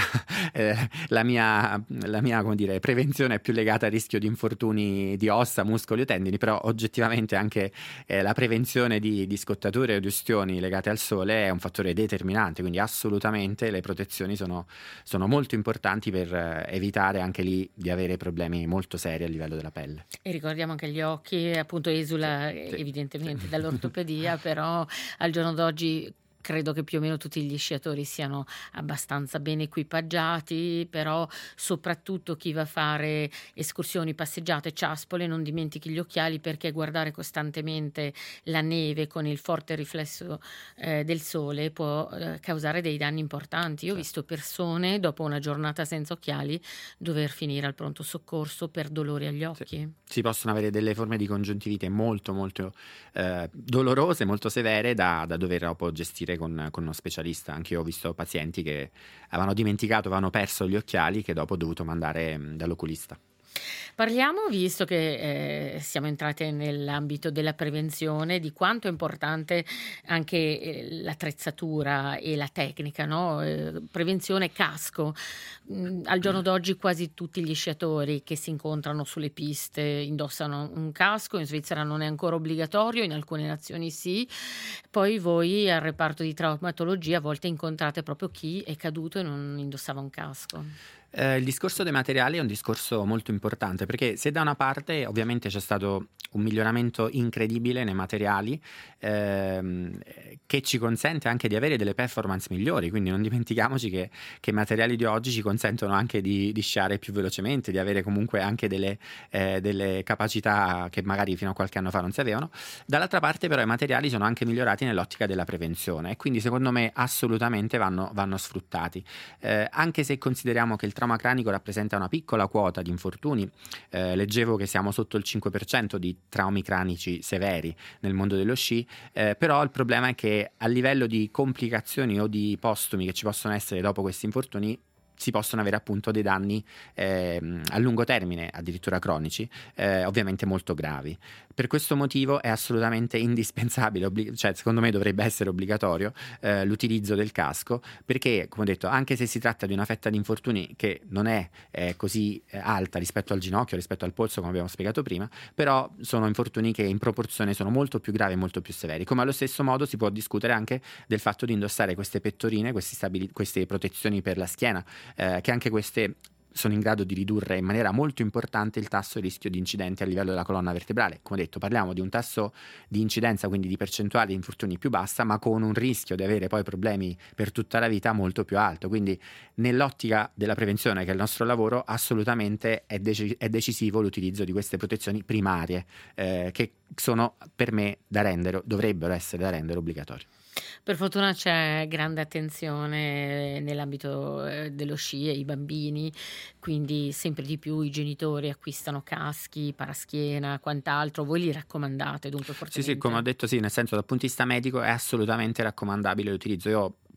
S3: la mia come dire, prevenzione è più legata al rischio di infortuni di ossa, muscoli o tendini, però oggettivamente anche la prevenzione di scottature o di ustioni legate al sole è un fattore determinante, quindi assolutamente le protezioni sono molto importanti per evitare anche lì di avere problemi molto seri a livello della pelle.
S1: E ricordiamo anche gli occhi, appunto esula
S3: Sì.
S1: evidentemente dall'ortopedia, però al giorno d'oggi credo che più o meno tutti gli sciatori siano abbastanza ben equipaggiati, però soprattutto chi va a fare escursioni, passeggiate, ciaspole, non dimentichi gli occhiali, perché guardare costantemente la neve con il forte riflesso del sole può causare dei danni importanti. Io ho visto persone dopo una giornata senza occhiali dover finire al pronto soccorso per dolori agli occhi.
S3: Sì. Si possono avere delle forme di congiuntivite molto molto dolorose, molto severe da dover dopo gestire con uno specialista. Anche io ho visto pazienti che avevano perso gli occhiali, che dopo ho dovuto mandare dall'oculista.
S1: Parliamo, visto che siamo entrate nell'ambito della prevenzione, di quanto è importante anche l'attrezzatura e la tecnica, no? Prevenzione casco. Al giorno d'oggi quasi tutti gli sciatori che si incontrano sulle piste indossano un casco, in Svizzera non è ancora obbligatorio, in alcune nazioni sì. Poi voi al reparto di traumatologia a volte incontrate proprio chi è caduto e non indossava un casco.
S3: Il discorso dei materiali è un discorso molto importante, perché se da una parte ovviamente c'è stato un miglioramento incredibile nei materiali che ci consente anche di avere delle performance migliori, quindi non dimentichiamoci che i materiali di oggi ci consentono anche di sciare più velocemente, di avere comunque anche delle capacità che magari fino a qualche anno fa non si avevano. Dall'altra parte però i materiali sono anche migliorati nell'ottica della prevenzione, e quindi secondo me assolutamente vanno sfruttati, anche se consideriamo che il trauma cranico rappresenta una piccola quota di infortuni. Leggevo che siamo sotto il 5% di traumi cranici severi nel mondo dello sci, però il problema è che a livello di complicazioni o di postumi che ci possono essere dopo questi infortuni si possono avere appunto dei danni a lungo termine, addirittura cronici, ovviamente molto gravi. Per questo motivo è assolutamente indispensabile, cioè secondo me dovrebbe essere obbligatorio l'utilizzo del casco, perché come ho detto, anche se si tratta di una fetta di infortuni che non è così alta rispetto al ginocchio, rispetto al polso, come abbiamo spiegato prima, però sono infortuni che in proporzione sono molto più gravi e molto più severi. Come allo stesso modo si può discutere anche del fatto di indossare queste pettorine, queste protezioni per la schiena, che anche queste sono in grado di ridurre in maniera molto importante il tasso di rischio di incidenti a livello della colonna vertebrale. Come detto, parliamo di un tasso di incidenza, quindi di percentuale di infortuni più bassa, ma con un rischio di avere poi problemi per tutta la vita molto più alto. Quindi nell'ottica della prevenzione, che è il nostro lavoro, assolutamente è decisivo l'utilizzo di queste protezioni primarie, che sono per me dovrebbero essere da rendere obbligatorie.
S1: Per fortuna c'è grande attenzione nell'ambito dello sci e i bambini, quindi sempre di più i genitori acquistano caschi, paraschiena, quant'altro. Voi li raccomandate dunque fortemente?
S3: Sì, come ho detto, sì, nel senso dal punto di vista medico è assolutamente raccomandabile l'utilizzo. Io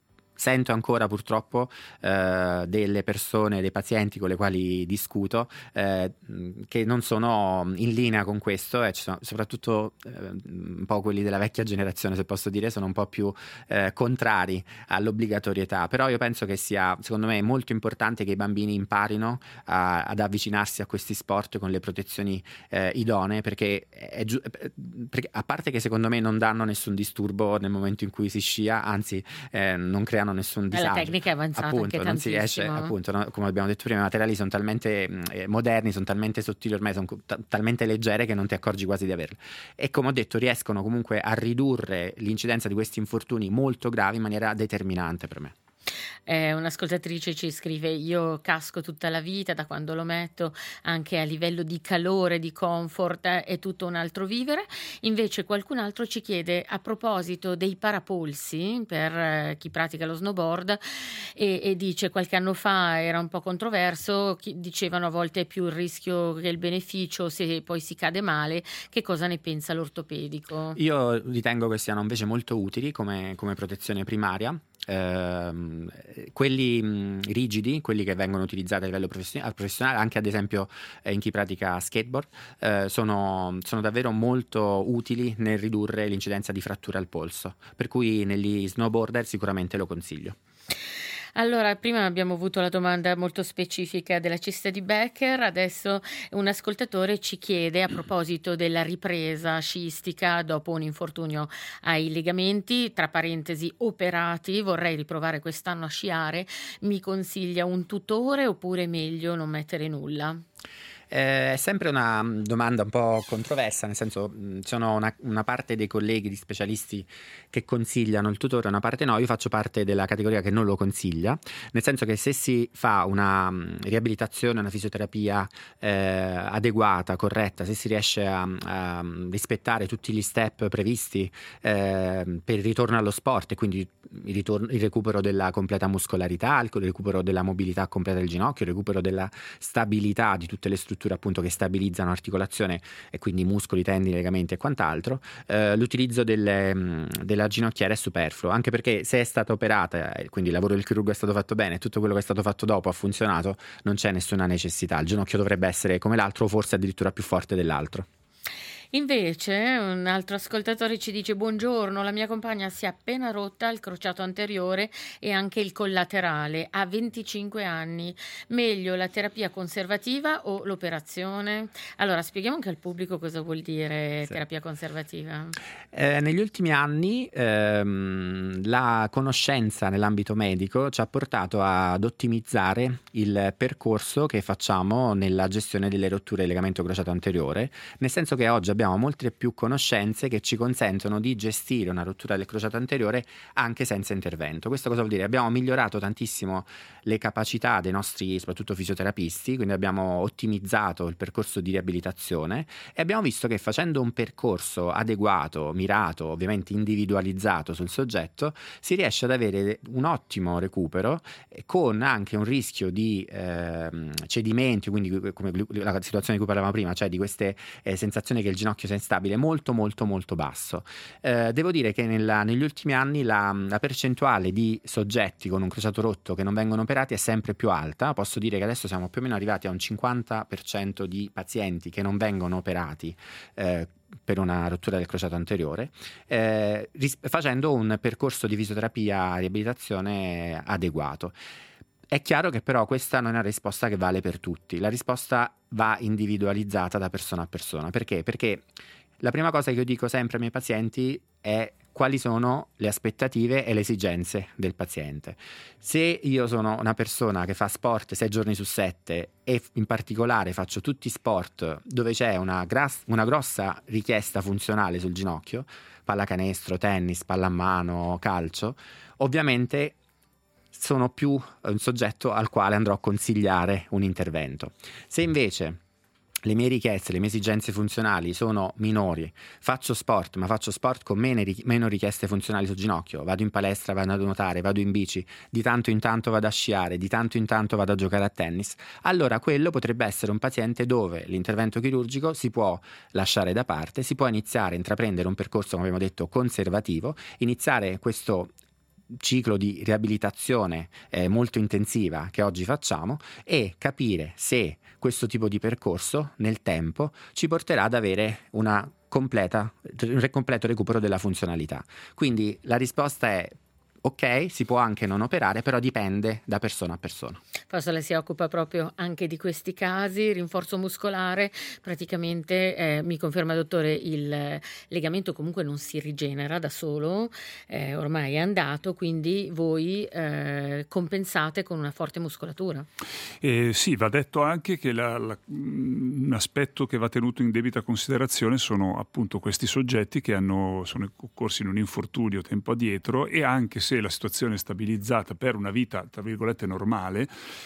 S3: sento ancora purtroppo delle persone, dei pazienti con le quali discuto che non sono in linea con questo, e ci sono soprattutto un po' quelli della vecchia generazione, se posso dire, sono un po' più contrari all'obbligatorietà. Però io penso che sia, secondo me, molto importante che i bambini imparino ad avvicinarsi a questi sport con le protezioni idonee, perché a parte che secondo me non danno nessun disturbo nel momento in cui si scia, anzi non creano nessun disagio.
S1: La tecnica è avanzata,
S3: appunto,
S1: anche
S3: non si riesce, appunto, no? Come abbiamo detto prima, i materiali sono talmente moderni, sono talmente sottili ormai, sono talmente leggere che non ti accorgi quasi di averle, e come ho detto riescono comunque a ridurre l'incidenza di questi infortuni molto gravi in maniera determinante per me.
S1: Un'ascoltatrice ci scrive: io casco tutta la vita, da quando lo metto, anche a livello di calore, di comfort, è tutto un altro vivere. Invece qualcun altro ci chiede, a proposito dei parapolsi per chi pratica lo snowboard, e dice: qualche anno fa era un po' controverso, dicevano a volte è più il rischio che il beneficio se poi si cade male. Che cosa ne pensa l'ortopedico?
S3: Io ritengo che siano invece molto utili come protezione primaria. Quelli rigidi, quelli che vengono utilizzati a livello professionale, anche ad esempio in chi pratica skateboard, sono davvero molto utili nel ridurre l'incidenza di fratture al polso, per cui negli snowboarder sicuramente lo consiglio.
S1: Allora, prima abbiamo avuto la domanda molto specifica della cista di Becker, adesso un ascoltatore ci chiede, a proposito della ripresa sciistica dopo un infortunio ai legamenti, tra parentesi operati, vorrei riprovare quest'anno a sciare, mi consiglia un tutore oppure meglio non mettere nulla?
S3: È sempre una domanda un po' controversa, nel senso sono una parte dei colleghi di specialisti che consigliano il tutore, una parte no. Io faccio parte della categoria che non lo consiglia, nel senso che se si fa una riabilitazione, una fisioterapia adeguata, corretta, se si riesce a rispettare tutti gli step previsti per il ritorno allo sport, e quindi il recupero della completa muscolarità, il recupero della mobilità completa del ginocchio, il recupero della stabilità di tutte le strutture appunto che stabilizzano articolazione e quindi muscoli, tendini, legamenti e quant'altro, l'utilizzo della ginocchiera è superfluo, anche perché se è stata operata e quindi il lavoro del chirurgo è stato fatto bene, tutto quello che è stato fatto dopo ha funzionato, non c'è nessuna necessità. Il ginocchio dovrebbe essere come l'altro, o forse addirittura più forte dell'altro.
S1: Invece un altro ascoltatore ci dice: buongiorno, la mia compagna si è appena rotta il crociato anteriore e anche il collaterale, ha 25 anni, meglio la terapia conservativa o l'operazione? Allora spieghiamo anche al pubblico cosa vuol dire terapia conservativa.
S3: Negli ultimi anni la conoscenza nell'ambito medico ci ha portato ad ottimizzare il percorso che facciamo nella gestione delle rotture del legamento crociato anteriore, nel senso che oggi abbiamo molte più conoscenze che ci consentono di gestire una rottura del crociato anteriore anche senza intervento. Questo cosa vuol dire? Abbiamo migliorato tantissimo le capacità dei nostri, soprattutto fisioterapisti, quindi abbiamo ottimizzato il percorso di riabilitazione e abbiamo visto che facendo un percorso adeguato, mirato, ovviamente individualizzato sul soggetto, si riesce ad avere un ottimo recupero con anche un rischio di cedimenti, quindi come la situazione di cui parlavamo prima, cioè di queste sensazioni che il ginocchio sia instabile, molto molto molto basso. Devo dire che negli ultimi anni la percentuale di soggetti con un crociato rotto che non vengono operati è sempre più alta. Posso dire che adesso siamo più o meno arrivati a un 50% di pazienti che non vengono operati per una rottura del crociato anteriore, facendo un percorso di fisioterapia riabilitazione adeguato. È chiaro che però questa non è una risposta che vale per tutti, la risposta va individualizzata da persona a persona. Perché? Perché la prima cosa che io dico sempre ai miei pazienti è quali sono le aspettative e le esigenze del paziente. Se io sono una persona che fa sport 6 giorni su 7 e in particolare faccio tutti sport dove c'è una grossa richiesta funzionale sul ginocchio, pallacanestro, tennis, pallamano, calcio, ovviamente sono più un soggetto al quale andrò a consigliare un intervento. Se invece le mie richieste, le mie esigenze funzionali sono minori, faccio sport, ma faccio sport con meno richieste funzionali sul ginocchio, vado in palestra, vado a nuotare, vado in bici, di tanto in tanto vado a sciare, di tanto in tanto vado a giocare a tennis, allora quello potrebbe essere un paziente dove l'intervento chirurgico si può lasciare da parte, si può iniziare a intraprendere un percorso, come abbiamo detto, conservativo, iniziare questo ciclo di riabilitazione molto intensiva che oggi facciamo, e capire se questo tipo di percorso nel tempo ci porterà ad avere un completo recupero della funzionalità. Quindi la risposta è: ok, si può anche non operare, però dipende da persona a persona.
S1: Forse lei si occupa proprio anche di questi casi, rinforzo muscolare, praticamente mi conferma dottore, il legamento comunque non si rigenera da solo, ormai è andato, quindi voi compensate con una forte muscolatura.
S2: Sì, va detto anche che un aspetto che va tenuto in debita considerazione sono appunto questi soggetti che sono occorsi in un infortunio tempo addietro, e anche se la situazione è stabilizzata per una vita tra virgolette normale,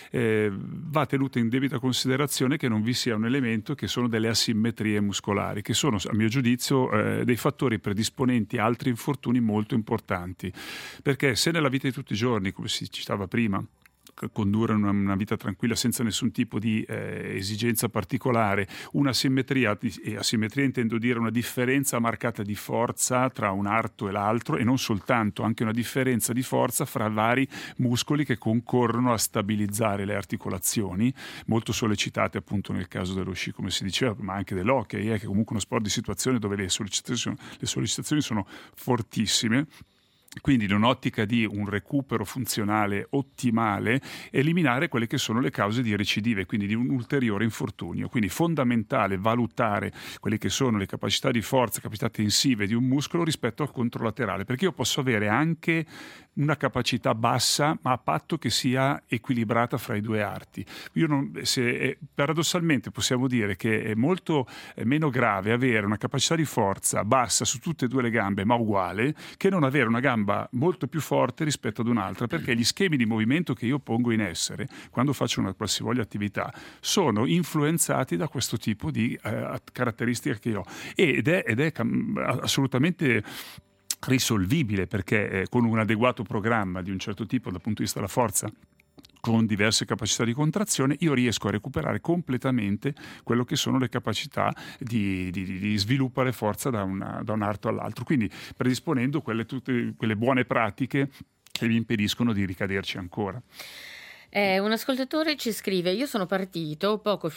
S2: va tenuta in debita considerazione che non vi sia un elemento che sono delle asimmetrie muscolari, che sono a mio giudizio dei fattori predisponenti a altri infortuni molto importanti, perché se nella vita di tutti i giorni, come si citava prima, condurre una vita tranquilla senza nessun tipo di esigenza particolare, una simmetria, e asimmetria intendo dire una differenza marcata di forza tra un arto e l'altro, e non soltanto, anche una differenza di forza fra vari muscoli che concorrono a stabilizzare le articolazioni, molto sollecitate appunto nel caso dello sci, come si diceva, ma anche dell'hockey, che è comunque uno sport di situazione dove le sollecitazioni sono fortissime. Quindi in un'ottica di un recupero funzionale ottimale, eliminare quelle che sono le cause di recidive, quindi di un ulteriore infortunio. Quindi fondamentale valutare quelle che sono le capacità di forza, capacità tensive di un muscolo rispetto al controlaterale, perché io posso avere anche una capacità bassa, ma a patto che sia equilibrata fra i due arti. Paradossalmente possiamo dire che è molto meno grave avere una capacità di forza bassa su tutte e due le gambe, ma uguale, che non avere una gamba molto più forte rispetto ad un'altra, perché gli schemi di movimento che io pongo in essere quando faccio una qualsivoglia attività sono influenzati da questo tipo di caratteristica che io ho, ed è assolutamente risolvibile, perché con un adeguato programma di un certo tipo dal punto di vista della forza, con diverse capacità di contrazione, io riesco a recuperare completamente quello che sono le capacità di sviluppare forza da un arto all'altro, quindi predisponendo tutte quelle buone pratiche che mi impediscono di ricaderci ancora.
S1: Un ascoltatore ci scrive: io sono partito poco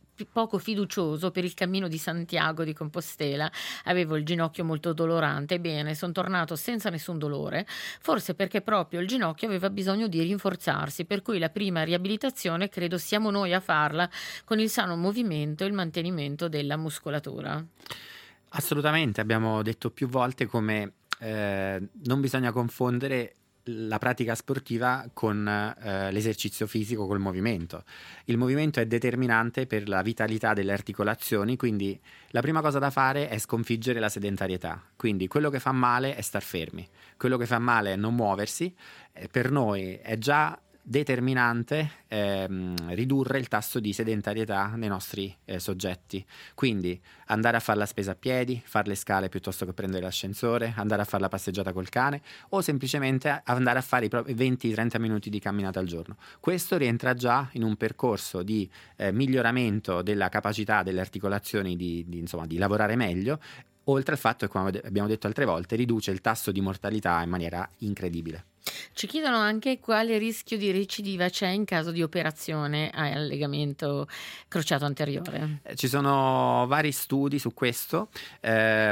S1: fiducioso per il cammino di Santiago di Compostela, avevo il ginocchio molto dolorante, ebbene sono tornato senza nessun dolore, forse perché proprio il ginocchio aveva bisogno di rinforzarsi, per cui la prima riabilitazione credo siamo noi a farla con il sano movimento e il mantenimento della muscolatura.
S3: Assolutamente, abbiamo detto più volte come non bisogna confondere la pratica sportiva con l'esercizio fisico col movimento. Il movimento è determinante per la vitalità delle articolazioni, quindi la prima cosa da fare è sconfiggere la sedentarietà. Quindi quello che fa male è star fermi, quello che fa male è non muoversi. Per noi è già determinante ridurre il tasso di sedentarietà nei nostri soggetti, quindi andare a fare la spesa a piedi, fare le scale piuttosto che prendere l'ascensore, andare a fare la passeggiata col cane, o semplicemente andare a fare i 20-30 minuti di camminata al giorno. Questo rientra già in un percorso di miglioramento della capacità delle articolazioni di lavorare meglio, oltre al fatto che, come abbiamo detto altre volte, riduce il tasso di mortalità in maniera incredibile.
S1: Ci chiedono anche quale rischio di recidiva c'è in caso di operazione al legamento crociato anteriore.
S3: Ci sono vari studi su questo. Si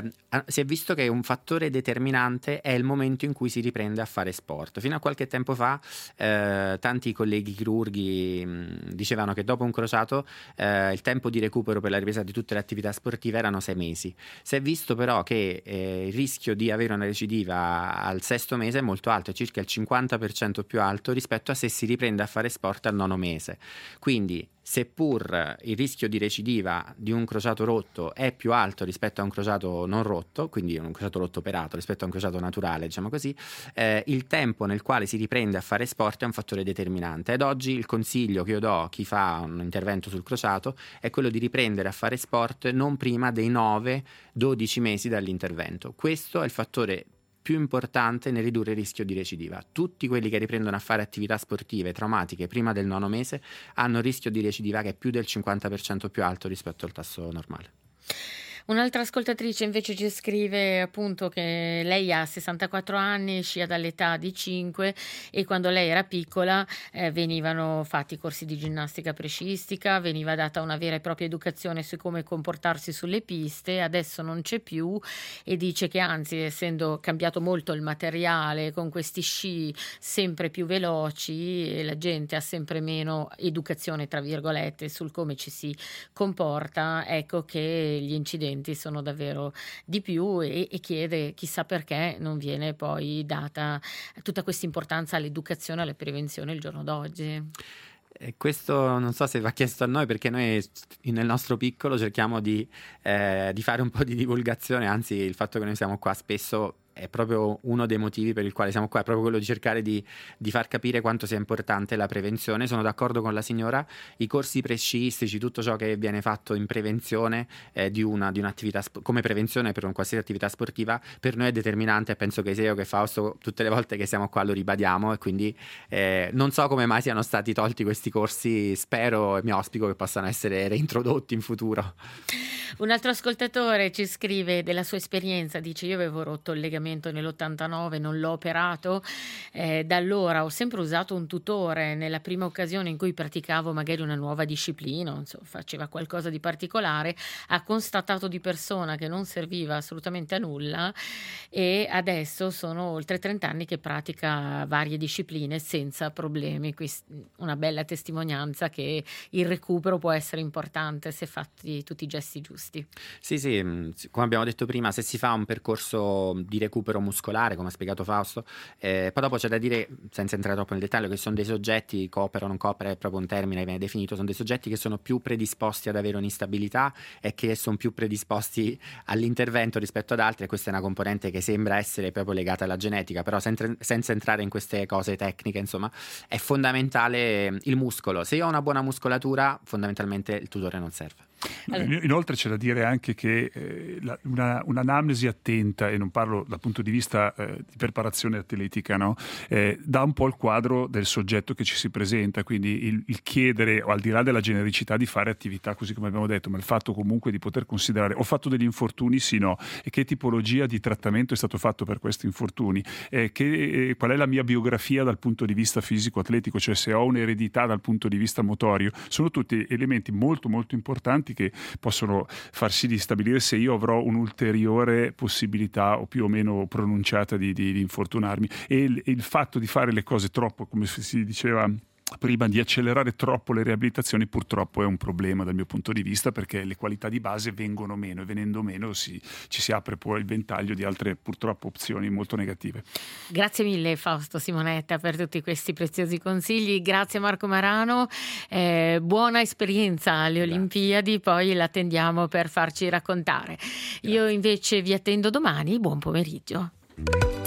S3: è visto che un fattore determinante è il momento in cui si riprende a fare sport. Fino a qualche tempo fa tanti colleghi chirurghi dicevano che dopo un crociato il tempo di recupero per la ripresa di tutte le attività sportive erano 6 mesi. Si è visto però che il rischio di avere una recidiva al 6° mese è molto alto, è circa il 50% più alto rispetto a se si riprende a fare sport al 9° mese. Quindi, seppur il rischio di recidiva di un crociato rotto è più alto rispetto a un crociato non rotto, quindi un crociato rotto operato rispetto a un crociato naturale, diciamo così, il tempo nel quale si riprende a fare sport è un fattore determinante. Ed oggi il consiglio che io do a chi fa un intervento sul crociato è quello di riprendere a fare sport non prima dei 9-12 mesi dall'intervento. Questo è il fattore più importante nel ridurre il rischio di recidiva. Tutti quelli che riprendono a fare attività sportive traumatiche prima del 9° mese hanno un rischio di recidiva che è più del 50% più alto rispetto al tasso normale.
S1: Un'altra ascoltatrice invece ci scrive appunto che lei ha 64 anni, scia dall'età di 5 e quando lei era piccola venivano fatti corsi di ginnastica prescistica, veniva data una vera e propria educazione su come comportarsi sulle piste, adesso non c'è più e dice che anzi, essendo cambiato molto il materiale con questi sci sempre più veloci, la gente ha sempre meno educazione tra virgolette sul come ci si comporta, ecco che gli incidenti sono davvero di più e chiede chissà perché non viene poi data tutta questa importanza all'educazione, alla prevenzione il giorno d'oggi.
S3: Questo non so se va chiesto a noi, perché noi nel nostro piccolo cerchiamo di fare un po' di divulgazione, anzi il fatto che noi siamo qua spesso è proprio uno dei motivi per il quale siamo qua, è proprio quello di cercare di far capire quanto sia importante la prevenzione. Sono d'accordo con la signora, i corsi presciistici, tutto ciò che viene fatto in prevenzione di un'attività come prevenzione per un qualsiasi attività sportiva per noi è determinante, e penso che sia io che Fausto tutte le volte che siamo qua lo ribadiamo, e quindi non so come mai siano stati tolti questi corsi, spero e mi auspico che possano essere reintrodotti in futuro.
S1: Un altro ascoltatore ci scrive della sua esperienza, dice: io avevo rotto il legamento nell'89, non l'ho operato, da allora ho sempre usato un tutore nella prima occasione in cui praticavo magari una nuova disciplina, insomma, faceva qualcosa di particolare, ha constatato di persona che non serviva assolutamente a nulla e adesso sono oltre 30 anni che pratica varie discipline senza problemi. Una bella testimonianza che il recupero può essere importante se fatti tutti i gesti giusti.
S3: Sì, come abbiamo detto prima, se si fa un percorso di recupero muscolare, come ha spiegato Fausto, poi dopo c'è da dire, senza entrare troppo nel dettaglio, che sono dei soggetti, coopera o non coopera, è proprio un termine che viene definito, sono dei soggetti che sono più predisposti ad avere un'instabilità e che sono più predisposti all'intervento rispetto ad altri, e questa è una componente che sembra essere proprio legata alla genetica, però senza entrare in queste cose tecniche, insomma, è fondamentale il muscolo. Se io ho una buona muscolatura, fondamentalmente il tutore non serve.
S2: Allora. Inoltre c'è da dire anche che un'anamnesi attenta, e non parlo dal punto di vista di preparazione atletica, no? Dà un po' il quadro del soggetto che ci si presenta, quindi il chiedere, o al di là della genericità, di fare attività così come abbiamo detto, ma il fatto comunque di poter considerare: ho fatto degli infortuni, sì, no, e che tipologia di trattamento è stato fatto per questi infortuni, qual è la mia biografia dal punto di vista fisico-atletico, cioè se ho un'eredità dal punto di vista motorio, sono tutti elementi molto molto importanti che possono far sì di stabilire se io avrò un'ulteriore possibilità o più o meno pronunciata di infortunarmi, e il fatto di fare le cose troppo, come si diceva prima, di accelerare troppo le riabilitazioni, purtroppo è un problema dal mio punto di vista, perché le qualità di base vengono meno, e venendo meno ci si apre poi il ventaglio di altre purtroppo opzioni molto negative.
S1: Grazie mille Fausto Simonetta per tutti questi preziosi consigli, grazie Marco Marano, buona esperienza alle Olimpiadi, poi l'attendiamo per farci raccontare. Grazie. Io invece vi attendo domani, buon pomeriggio.